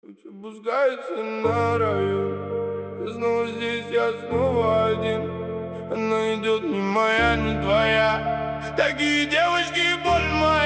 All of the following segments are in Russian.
Опускается на район. Я снова здесь, я снова один. Она идет не моя, не твоя. Такие девочки, боль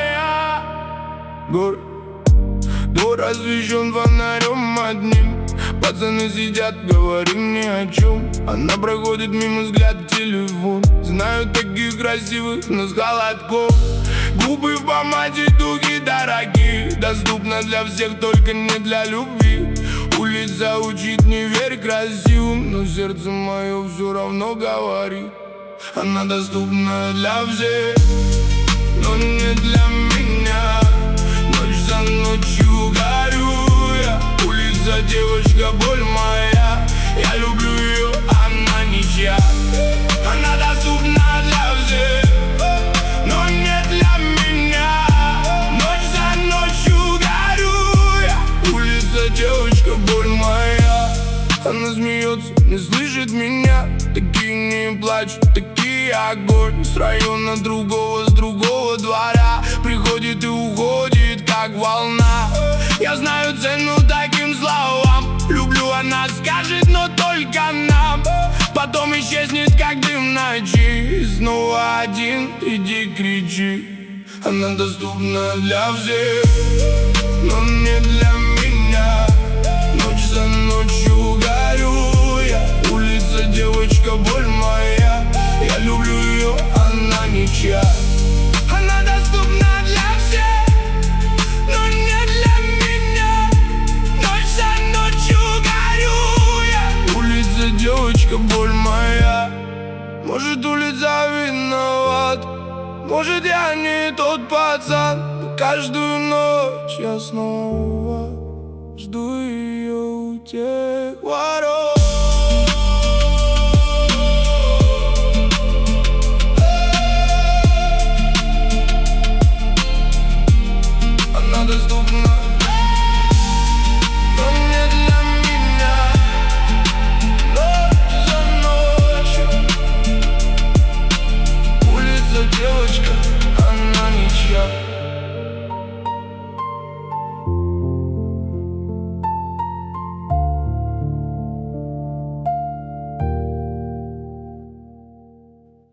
моя. Город двор освещен фонарем одним. Пацаны сидят, говорим ни о чем. Она проходит мимо, взгляд телефон. Знаю таких красивых, но с холодком. Губы в помаде, дуги дорогие. Доступно для всех, только не для любви. Улица учит, не верь красивым, но сердце мое все равно говорит. Она доступна для всех, но не для меня. Ночь за ночью горю я. Улица, девочка, боль моя. Я люблю ее, она ничья. Она доступна для всех, но не для меня. Ночь за ночью горю я. Улица, девочка, боль моя. Она смеется, не слышит меня. Такие не плачут, такие огонь. С района другого, с другого двора. Приходит и уходит, как волна. Я знаю цену таким словам. Люблю, она скажет, но только нам. Потом исчезнет, как дым в ночи. И снова один, иди кричи. Она доступна для всех, но не для меня. Ночь за ночью горю я. Улица, девочка, боль моя. Я люблю ее, она ничья. Она доступна для всех, но не для меня. Ночь за ночью горю я. Улица, девочка, боль моя. Может, улица виноват, может, я не тот пацан. Но каждую ночь я снова жду ее у тебя.